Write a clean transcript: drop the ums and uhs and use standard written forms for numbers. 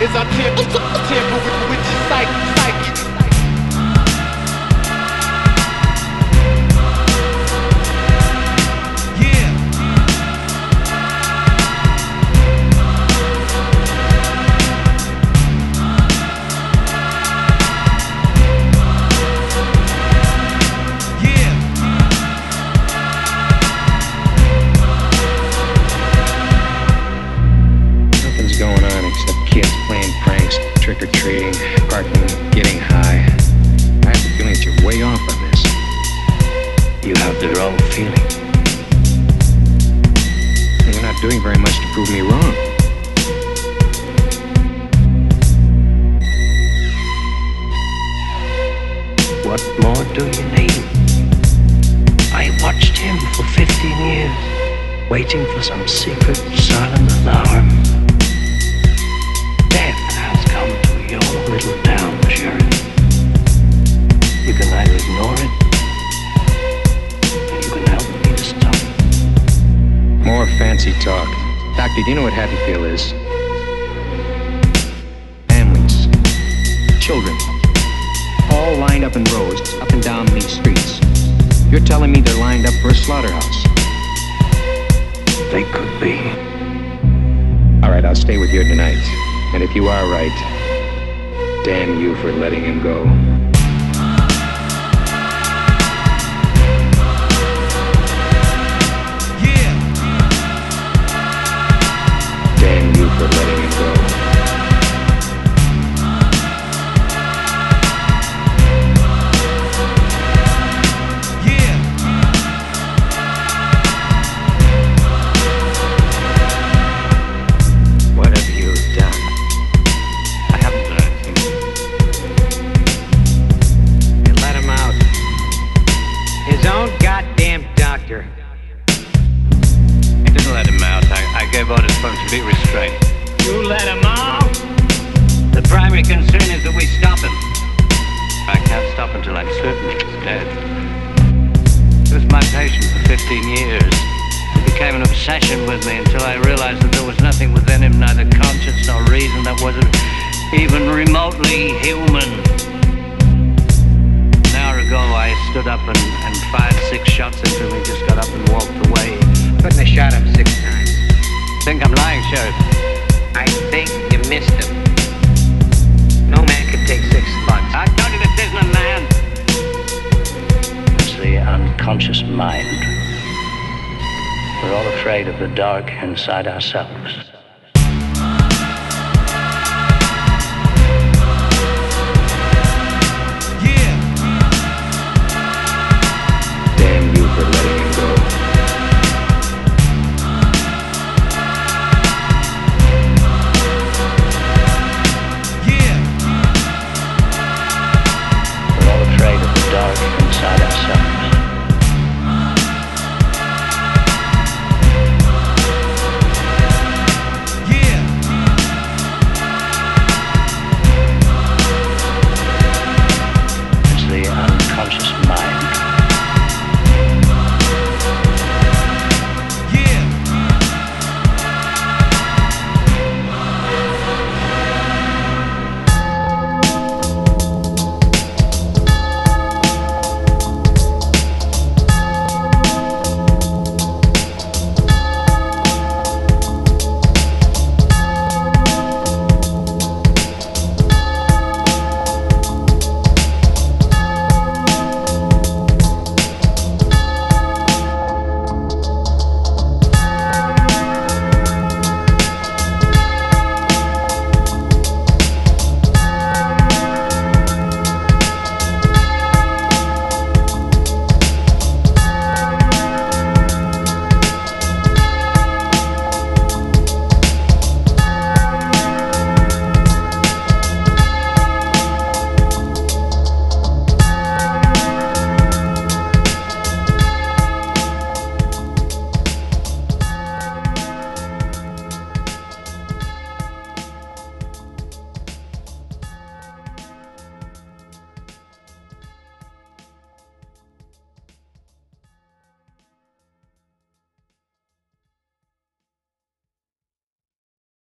as I tamper with your psyche. Going on except kids playing pranks, trick-or-treating, parking, getting high. I have the feeling that you're way off on this. You have the wrong feeling. You're not doing very much to prove me wrong. What more do you need? I watched him for 15 years, waiting for some secret, silent alarm. Death has come to your little town, Sheriff. You can either ignore it, or you can help me to stop it. More fancy talk. Doctor, do you know what Haddonfield is? Families. Children. All lined up in rows, up and down these streets. You're telling me they're lined up for a slaughterhouse? They could be. All right, I'll stay with you tonight. And if you are right, damn you for letting him go. Damn you for letting him go. What have you done? I haven't done anything. You let him out. His own goddamn doctor. I didn't let him out. I gave orders for him to be restrained. You let him out? The primary concern is that we stop him. I can't stop until I'm certain he's dead. He was my patient for 15 years. It became an obsession with me until I realized that there was nothing within him, neither conscience nor reason, that wasn't even remotely human. An hour ago, I stood up and fired 6 shots into him. He just got up and walked away. Couldn't have shot him 6 times. Think I'm lying, Sheriff? I think you missed him. No man can take 6 slugs. I told you this isn't a man. It's the unconscious mind. We're all afraid of the dark inside ourselves.